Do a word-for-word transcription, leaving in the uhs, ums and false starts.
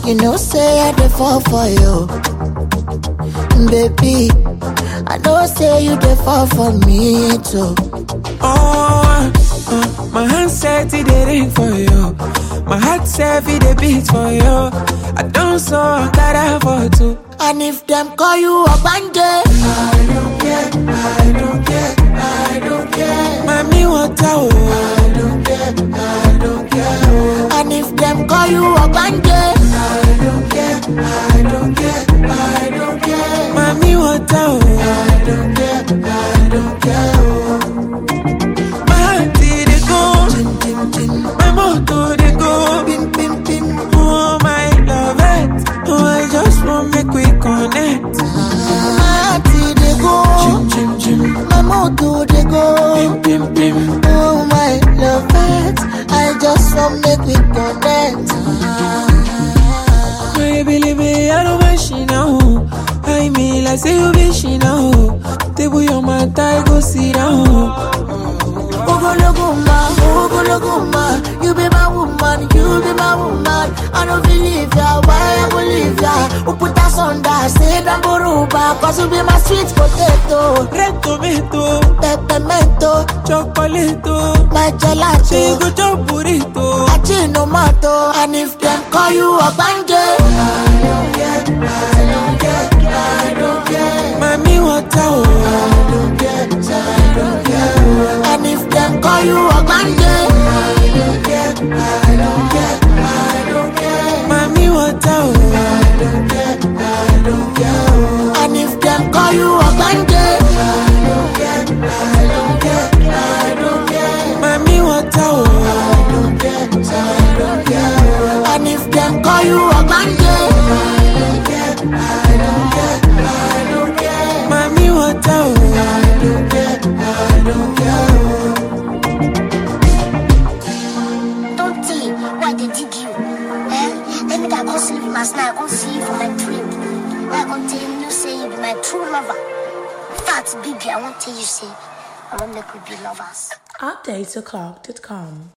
You know say I dey fall for you, baby. I know say you dey fall for me too. Oh, uh, my hand said it dey ring for you. My heart said it dey beat for you. I don't so I gotta for two. And if them call you a bandit, I don't care, I don't care, I don't care. Mami, what I I don't care, I don't care. Oh. And if them call you a bandit, I don't care, I don't care, I don't care. Mami, what I I don't care, I don't care. Oh. My heart did it go, Tim, tim, tim. my motor did go, Pim, pim, pim. oh my love it. Oh, I just want make we connect. My heart dey go, Chim, chim, chim. my motor dey go. Pim, pim, pim. Oh my love it, I just want make we connect. My baby, I don't mind she now. I mean, like say you be she now. Table your man, I go sit down. Ogologuma, Ogologuma, you be my woman, you be my woman. I don't believe ya, why I believe ya? Who put us on that, say that boruba, cause you be my sweet potato. Red tomato, Peppermento, chocolate, my she gelato, go chop burrito. Achinomato. And if them call you a bandit, I don't care, I don't care, I don't care. Mami, what I I don't care, I don't care. And if them call you a bandit, I don't care, I don't care, I don't care. Mami, what I I don't care, I don't care. And if them call you a bandit, I don't care, I don't care, I don't care. Mami, what I I don't care, I don't care. And if them call you a bandit, I don't care, I don't care, I don't care. Mami, what I I don't care, I don't care. Don't tell why they dig you. Eh? Let me that go sleep last night. I go see you for my dream. I go tell you say you be my true lover. Fat baby, I won't tell you say I won't make we be lovers. update o'clock dot com